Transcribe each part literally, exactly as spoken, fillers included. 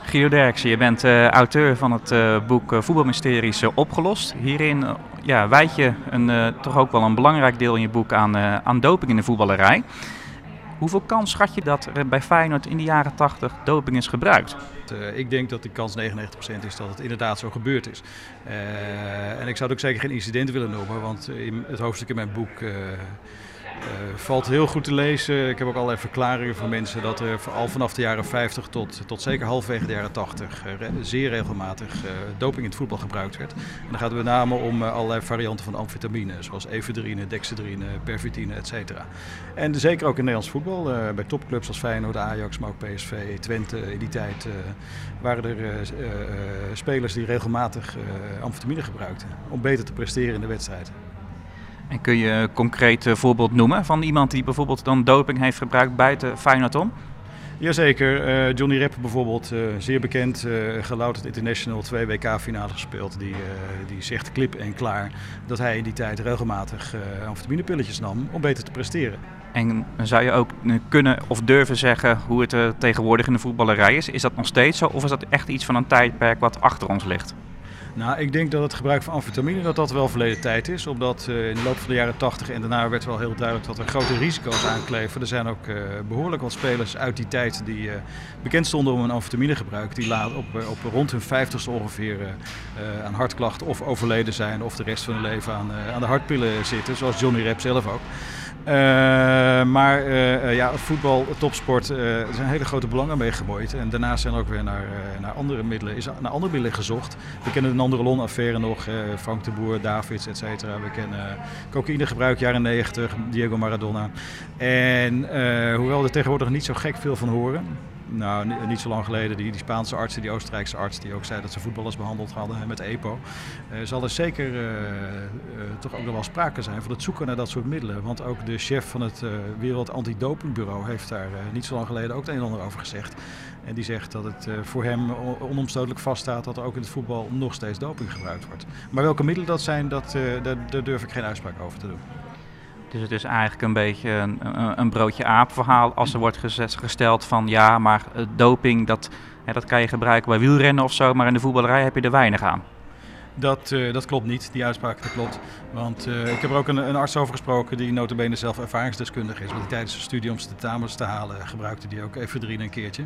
Guido Derksen, je bent uh, auteur van het uh, boek uh, Voetbalmysteries uh, opgelost. Hierin uh, ja, wijd je een, uh, toch ook wel een belangrijk deel in je boek aan, uh, aan doping in de voetballerij. Hoeveel kans schat je dat er bij Feyenoord in de jaren tachtig doping is gebruikt? Uh, ik denk dat die kans negenennegentig procent is dat het inderdaad zo gebeurd is. Uh, en ik zou het ook zeker geen incident willen noemen, want in het hoofdstuk in mijn boek uh, Uh, valt heel goed te lezen. Ik heb ook allerlei verklaringen van mensen dat er al vanaf de jaren vijftig tot, tot zeker halverwege de jaren tachtig uh, re- zeer regelmatig uh, doping in het voetbal gebruikt werd. En dan gaat het met name om uh, allerlei varianten van amfetamine, zoals efedrine, dexedrine, pervitine, et cetera. En zeker ook in Nederlands voetbal, uh, bij topclubs als Feyenoord, Ajax, maar ook P S V, Twente. In die tijd uh, waren er uh, uh, spelers die regelmatig uh, amfetamine gebruikten om beter te presteren in de wedstrijd. En kun je een concreet uh, voorbeeld noemen van iemand die bijvoorbeeld dan doping heeft gebruikt buiten Feyenoord om? Jazeker, uh, Johnny Rep bijvoorbeeld, uh, zeer bekend, uh, gelouterd international, twee W K-finales gespeeld. Die, uh, die zegt klip en klaar dat hij in die tijd regelmatig uh, amfetaminepilletjes nam om beter te presteren. En zou je ook kunnen of durven zeggen hoe het uh, tegenwoordig in de voetballerij is? Is dat nog steeds zo of is dat echt iets van een tijdperk wat achter ons ligt? Nou, ik denk dat het gebruik van amfetamine dat dat wel verleden tijd is. Omdat uh, in de loop van de jaren tachtig en daarna werd wel heel duidelijk dat er grote risico's aankleven. Er zijn ook uh, behoorlijk wat spelers uit die tijd die uh, bekend stonden om een amfetaminegebruik. Die laat op, uh, op rond hun vijftigste ongeveer uh, uh, aan hartklachten of overleden zijn of de rest van hun leven aan, uh, aan de hartpillen zitten. Zoals Johnny Rep zelf ook. Uh, maar uh, ja, voetbal, topsport, uh, er zijn hele grote belangen mee gemoeid. En daarnaast zijn er ook weer naar, uh, naar andere middelen, is naar andere middelen gezocht. We kennen de Nandrolon-affaire nog, uh, Frank de Boer, Davids, et cetera. We kennen uh, cocaïnegebruik jaren negentig, Diego Maradona. En uh, hoewel we er tegenwoordig niet zo gek veel van horen. Nou, niet zo lang geleden, die, die Spaanse arts, die Oostenrijkse arts, die ook zei dat ze voetballers behandeld hadden met EPO. Uh, zal er zeker uh, uh, toch ook nog wel sprake zijn van het zoeken naar dat soort middelen. Want ook de chef van het uh, Wereld Antidopingbureau heeft daar uh, niet zo lang geleden ook het een en ander over gezegd. En die zegt dat het uh, voor hem onomstotelijk vaststaat dat er ook in het voetbal nog steeds doping gebruikt wordt. Maar welke middelen dat zijn, dat, uh, daar, daar durf ik geen uitspraak over te doen. Dus het is eigenlijk een beetje een, een broodje aap verhaal als er wordt gesteld van ja, maar doping dat, hè, dat kan je gebruiken bij wielrennen of zo, maar in de voetballerij heb je er weinig aan. Dat, uh, dat klopt niet, die uitspraak dat klopt. Want uh, ik heb er ook een, een arts over gesproken die nota bene zelf ervaringsdeskundig is. Want hij tijdens zijn studie om zijn tentamens te halen gebruikte die ook efedrine een keertje.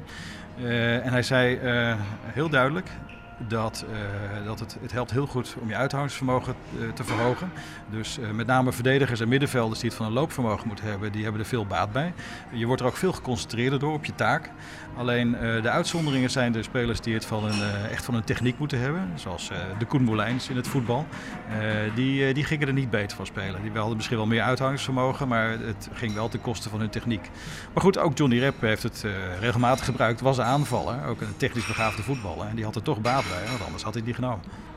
Uh, en hij zei uh, heel duidelijk dat, uh, dat het, het helpt heel goed om je uithoudingsvermogen uh, te verhogen. Dus uh, met name verdedigers en middenvelders die het van een loopvermogen moeten hebben, die hebben er veel baat bij. Je wordt er ook veel geconcentreerder door op je taak. Alleen uh, de uitzonderingen zijn de spelers die het van een, uh, echt van een techniek moeten hebben. Zoals uh, de Koen Molijns in het voetbal. Uh, die, uh, die gingen er niet beter van spelen. Die hadden misschien wel meer uithoudingsvermogen, maar het ging wel ten koste van hun techniek. Maar goed, ook Johnny Rep heeft het uh, regelmatig gebruikt. Was een aanvaller, ook een technisch begaafde voetballer. En die had er toch baat bij, want anders had hij het niet genomen.